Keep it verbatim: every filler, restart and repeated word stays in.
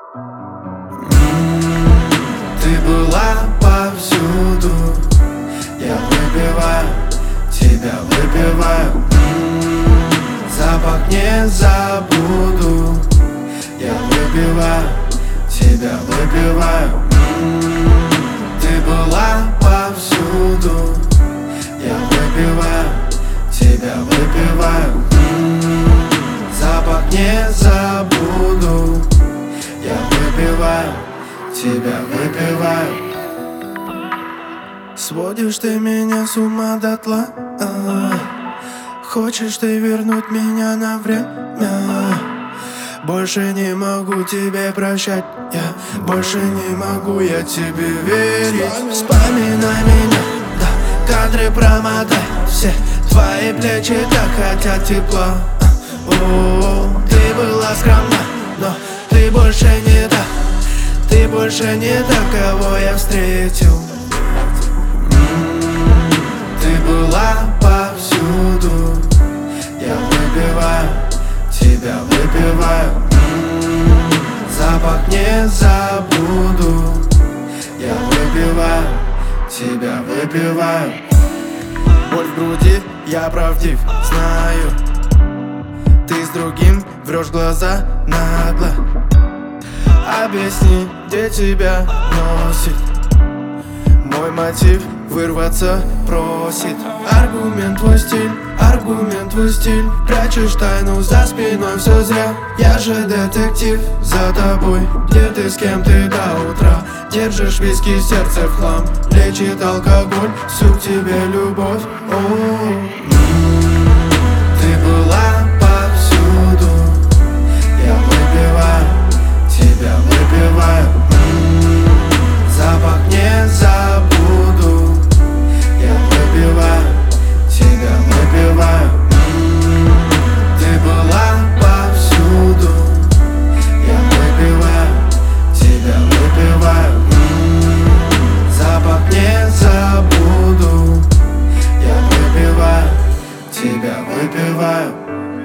Ты была повсюду, я выпиваю, тебя выпиваю. Запах не забуду, я выпиваю, тебя выпиваю. Ты была повсюду, я выпиваю, тебя выпиваю. Запах не забуду, я выпиваю, тебя выпиваю. Сводишь ты меня с ума дотла, а, хочешь ты вернуть меня на время. Больше не могу тебе прощать, я больше не могу я тебе верить. Вспоминай меня, да, кадры промотай. Все твои плечи так хотят тепла. О, ты была скромна, но ты больше не та. Ты больше не та, кого я встретил. Ты была повсюду, я выпиваю, тебя выпиваю. Запах не забуду, я выпиваю, тебя выпиваю. Боль в груди, я правдив, знаю. Ты с другим врешь в глаза нагло. Объясни, где тебя носит. Мой мотив вырваться просит. Аргумент твой стиль, аргумент твой стиль. Прячешь тайну за спиной, все зря. Я же детектив за тобой. Где ты, с кем ты до утра? Держишь виски, сердце в хлам. Лечит алкоголь, всю к тебе любовь. О-о-о. Ты была повсюду, я выпиваю, тебя выпиваю. Запах не забуду, я выпиваю, тебя выпиваю. Ты была повсюду, я выпиваю, тебя выпиваю. Запах не забуду, я выпиваю, тебя выпиваю.